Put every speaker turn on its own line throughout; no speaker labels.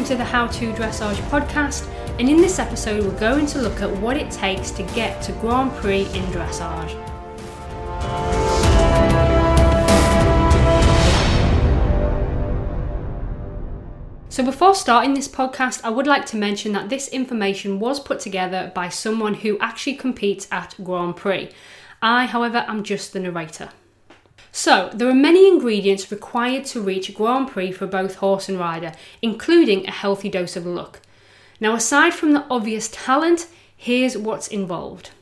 to the How to Dressage podcast, and in this episode we're going to look at what it takes to get to Grand Prix in dressage. So before starting this podcast, I would like to mention that this information was put together by someone who actually competes at Grand Prix. I, however, am just the narrator. So, there are many ingredients required to reach Grand Prix for both horse and rider, including a healthy dose of luck. Now, aside from the obvious talent, here's what's involved.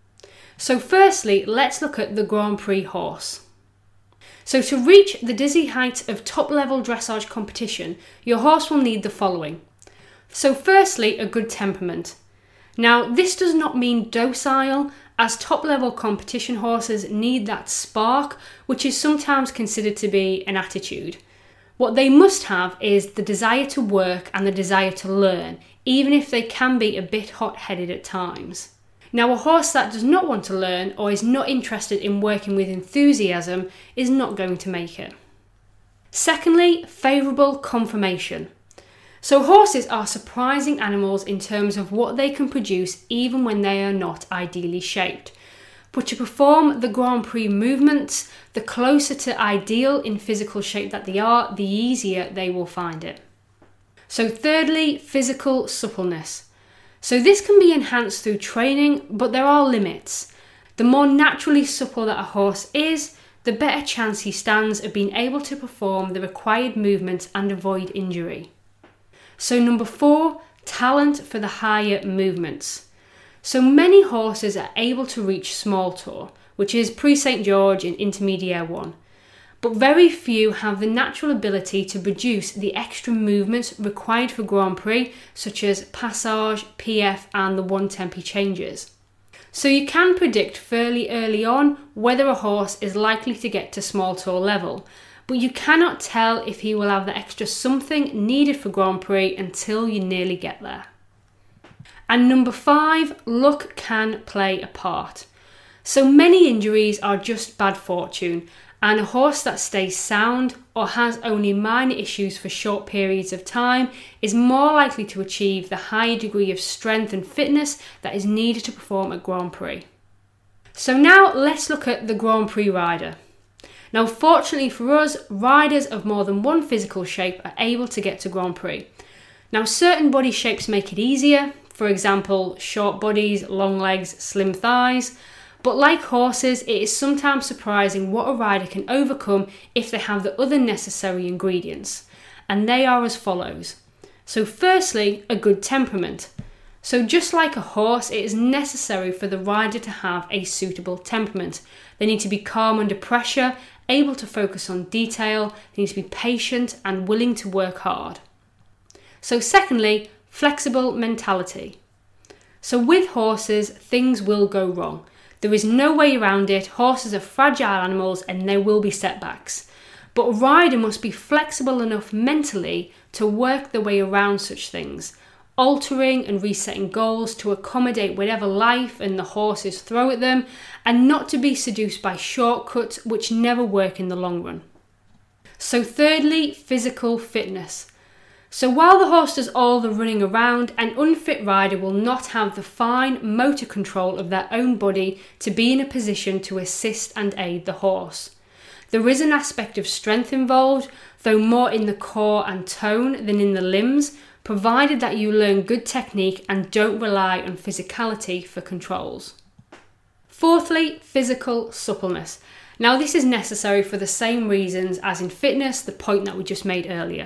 So firstly, let's look at the Grand Prix horse. So to reach the dizzy heights of top-level dressage competition, your horse will need the following. So firstly, a good temperament. Now, this does not mean docile, as top-level competition horses need that spark, which is sometimes considered to be an attitude. What they must have is the desire to work and the desire to learn, even if they can be a bit hot-headed at times. Now, a horse that does not want to learn or is not interested in working with enthusiasm is not going to make it. Secondly, favourable conformation. So horses are surprising animals in terms of what they can produce even when they are not ideally shaped. But to perform the Grand Prix movements, the closer to ideal in physical shape that they are, the easier they will find it. So thirdly, physical suppleness. So this can be enhanced through training, but there are limits. The more naturally supple that a horse is, the better chance he stands of being able to perform the required movements and avoid injury. So number 4, talent for the higher movements. So many horses are able to reach small tour, which is Prix St George and Intermediaire 1. But very few have the natural ability to produce the extra movements required for Grand Prix, such as passage, PF and the one-tempi changes. So you can predict fairly early on whether a horse is likely to get to small tour level, but you cannot tell if he will have the extra something needed for Grand Prix until you nearly get there. And number 5, luck can play a part. So many injuries are just bad fortune, and a horse that stays sound or has only minor issues for short periods of time is more likely to achieve the higher degree of strength and fitness that is needed to perform at Grand Prix. So now let's look at the Grand Prix rider. Now, fortunately for us, riders of more than one physical shape are able to get to Grand Prix. Now, certain body shapes make it easier, for example, short bodies, long legs, slim thighs, but like horses, it is sometimes surprising what a rider can overcome if they have the other necessary ingredients, and they are as follows. So firstly, a good temperament. So just like a horse, it is necessary for the rider to have a suitable temperament. They need to be calm under pressure, able to focus on detail, they need to be patient and willing to work hard. So secondly, flexible mentality. So with horses, things will go wrong. There is no way around it. Horses are fragile animals and there will be setbacks. But a rider must be flexible enough mentally to work their way around such things, altering and resetting goals to accommodate whatever life and the horses throw at them, and not to be seduced by shortcuts which never work in the long run. So thirdly, physical fitness. So while the horse does all the running around, an unfit rider will not have the fine motor control of their own body to be in a position to assist and aid the horse. There is an aspect of strength involved, though more in the core and tone than in the limbs, provided that you learn good technique and don't rely on physicality for controls. Fourthly, physical suppleness. Now this is necessary for the same reasons as in fitness, the point that we just made earlier.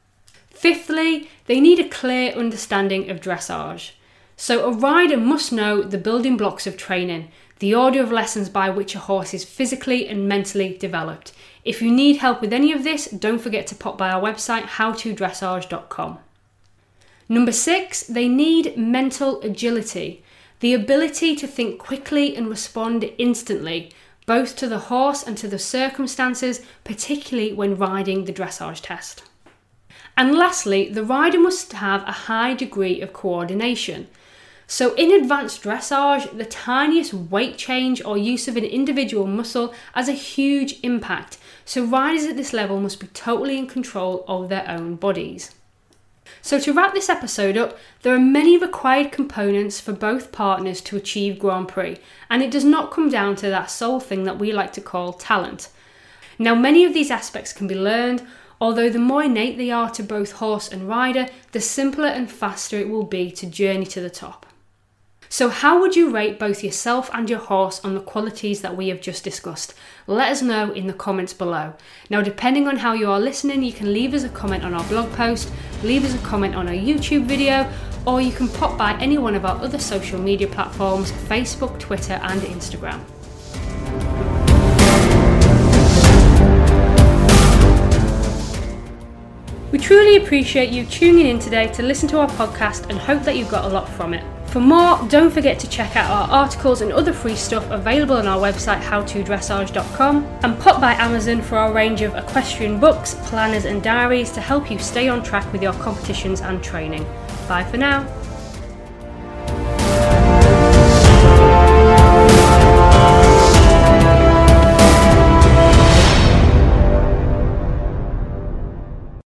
Fifthly, they need a clear understanding of dressage. So a rider must know the building blocks of training, the order of lessons by which a horse is physically and mentally developed. If you need help with any of this, don't forget to pop by our website, howtodressage.com. Number 6, they need mental agility, the ability to think quickly and respond instantly, both to the horse and to the circumstances, particularly when riding the dressage test. And lastly, the rider must have a high degree of coordination. So in advanced dressage, the tiniest weight change or use of an individual muscle has a huge impact. So riders at this level must be totally in control of their own bodies. So to wrap this episode up, there are many required components for both partners to achieve Grand Prix, and it does not come down to that sole thing that we like to call talent. Now, many of these aspects can be learned, although the more innate they are to both horse and rider, the simpler and faster it will be to journey to the top. So how would you rate both yourself and your horse on the qualities that we have just discussed? Let us know in the comments below. Now, depending on how you are listening, you can leave us a comment on our blog post, leave us a comment on our YouTube video, or you can pop by any one of our other social media platforms, Facebook, Twitter and Instagram. We truly appreciate you tuning in today to listen to our podcast and hope that you got a lot from it. For more, don't forget to check out our articles and other free stuff available on our website howtodressage.com, and pop by Amazon for our range of equestrian books, planners and diaries to help you stay on track with your competitions and training. Bye for now.